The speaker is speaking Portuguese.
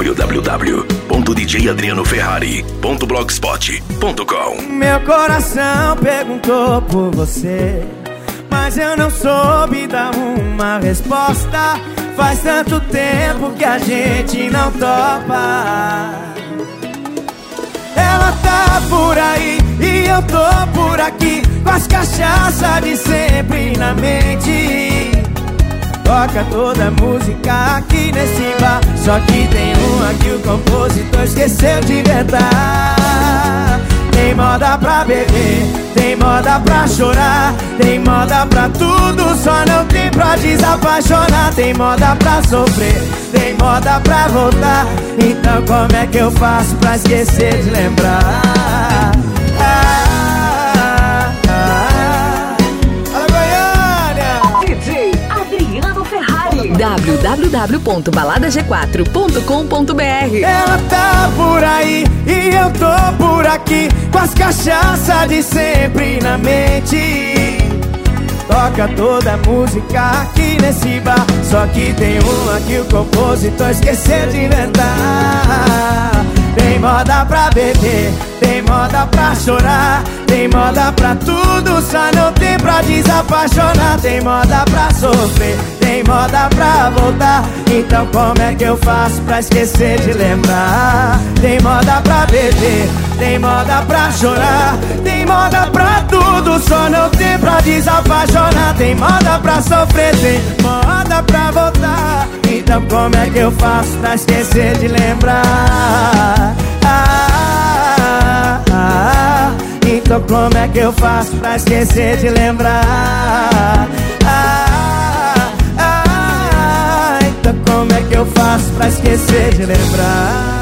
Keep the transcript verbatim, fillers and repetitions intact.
w w w ponto d j adriano ferrari ponto blogspot ponto com. Meu coração perguntou por você, mas eu não soube dar uma resposta. Faz tanto tempo que a gente não topa. Ela tá por aí e eu tô por aqui, com as cachaças de sempre na mente. Toca toda a música aqui nesse bar, só que tem uma que o compositor esqueceu de inventar. Tem moda pra beber, tem moda pra chorar, tem moda pra tudo, só não tem pra desapaixonar. Tem moda pra sofrer, tem moda pra voltar. Então como é que eu faço pra esquecer de lembrar? Ah, ah, ah. Olha Goiânia! D J Adriano Ferrari. w w w ponto balada g quatro ponto com ponto b r. Ela tá por aí e eu tô por aqui, com as cachaças de sempre na mente. Toca toda a música aqui nesse bar, só que tem uma que o compositor esqueceu de inventar. Tem moda pra beber, tem moda pra chorar, tem moda pra tudo, só não tem pra desapaixonar. Tem moda pra sofrer, tem moda pra voltar. Então como é que eu faço pra esquecer de lembrar? Tem moda pra beber, tem moda pra chorar, tem moda pra tudo, só não tem pra desapaixonar. Tem moda pra sofrer, tem moda pra voltar. Então como é que eu faço pra esquecer de lembrar? Ah, ah, ah. Então como é que eu faço pra esquecer de lembrar? Ah, ah, então como é que eu faço pra esquecer de lembrar?